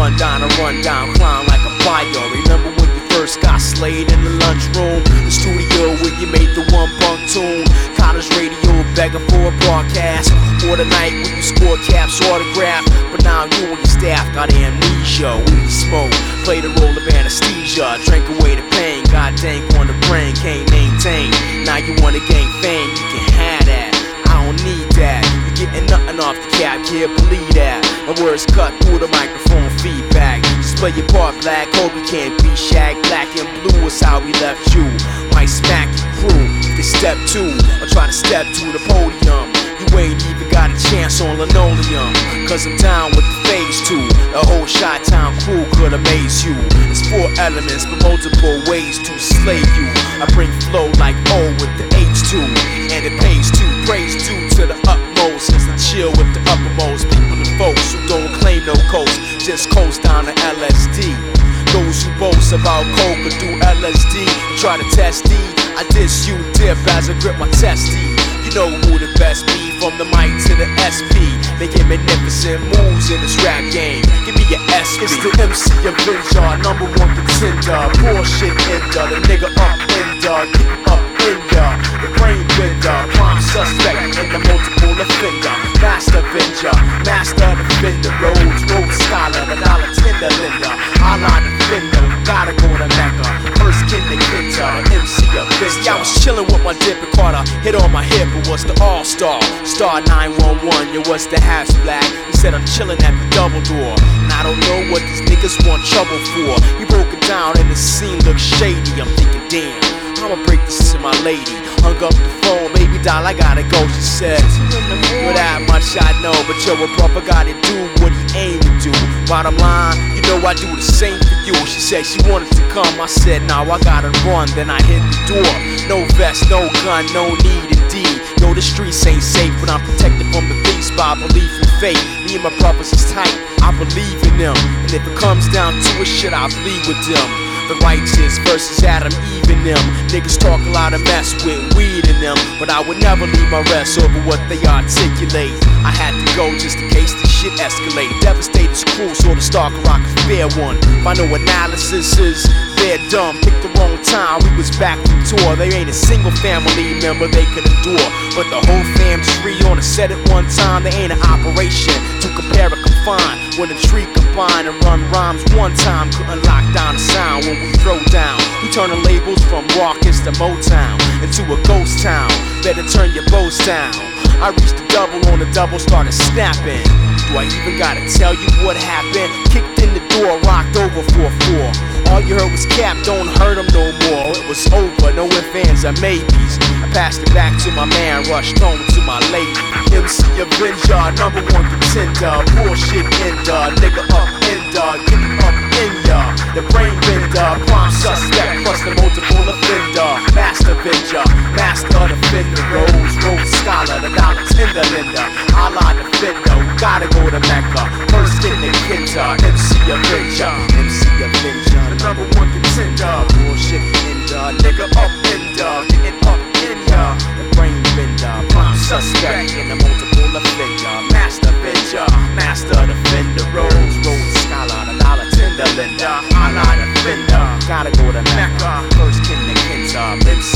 rundown, clown like a bio. Remember when you first got slayed in the lunchroom? The studio where you made the one bunk tune. College radio begging for a broadcast. Or the night when you scored caps autograph. But now you and your staff got amnesia. We smoke, play the role of anesthesia. Drink away the pain, god dang on the brain. Can't maintain, now you wanna gain fame. You can have that, I don't need that. You're getting nothing off the cap, can't believe that. My words cut through the microphone feedback. Just play your part, black, hope you can't be Shaq. Black and blue is how we left you. Might smack your crew if they step two, or try to step to the podium. You ain't even got a chance on linoleum, cause I'm down with the phase two. The whole Chi-Town crew could amaze you. There's 4 elements, but multiple ways to slay you. I bring flow like O with the H2, and it pays to praise due to the utmost. Since I chill with the uppermost people and folks who don't claim no coast, just coast down to LSD. Those who boast about coke or do LSD, try to test D. I diss you, dip as I grip my testy. You know who the best be, from the mic to the SP. Making magnificent moves in this rap game. Give me your SP. It's the MC Avenger, #1 contender. Bullshit ender, the nigga up ender, get up in ya. The brain bender, prime suspect and the multiple offender. Master Avenger, master defender. Rhodes scholar, the dollar tender lender. I line defender, gotta go to Mecca. First kinda MC Avenger. Yeah, I was chillin' with my dip and caught a hit on my hip. It was the All-Star, Star 911. Yo, what's the hash black? He said I'm chillin' at the double door, and I don't know what these niggas want trouble for. He broke it down and the scene looked shady. I'm thinking, damn, I'ma break this to my lady. Hung up the phone, baby doll, I gotta go. She said, well, that much I know, but yo, a brother gotta do what he aim to do. Bottom line, you know I do the same for you. She said she wanted to come, I said, nah, I gotta run. Then I hit the door, no vest, no gun, no need indeed. Yo, the streets ain't safe, but I'm protected from the beast by belief in fate. Me and my brothers is tight, I believe in them, and if it comes down to it, shit, I bleed with them. The righteous versus Adam, even them. Niggas talk a lot of mess with weed in them, but I would never leave my rest over what they articulate. I had to go just in case this shit escalate. Devastator's cruel, so the Stark Rock is fair one. Final analysis is they're dumb. Picked the wrong time, we was back from tour. There ain't a single family member they could endure, but the whole fam tree on a set at one time. There ain't an operation to compare or confine. When the tree combine and run rhymes one time, couldn't lock down the sound. When we throw down, we turning labels from Rawkus to Motown into a ghost town. Better turn your bows down. I reached the double on the double, started snapping. Do I even gotta tell you what happened? Kicked in the door, rocked over 4-4. All you heard was cap, don't hurt him no more. It was over, no ifs, ands, or maybes. I passed it back to my man, rushed home to my lady. MC Avenger, #1 contender. Bullshit ender, nigga up ender, get up in ya. The brain bender, prime suspect, plus the multiple offender. Master Avenger, master defender. Rhodes scholar, the dollar tender lender. Allah defender, we gotta go to Mecca. First in the kinder, MC Avenger. MC Avenger, the #1 contender. Bullshit ender, nigga up ender, getting up in ya. The brain bender, prime suspect and the multiple offender. Master Avenger, master defender. Rhodes scholar, the dollar tender lender. Allah defender, gotta go to Mecca. First in the kinder, MC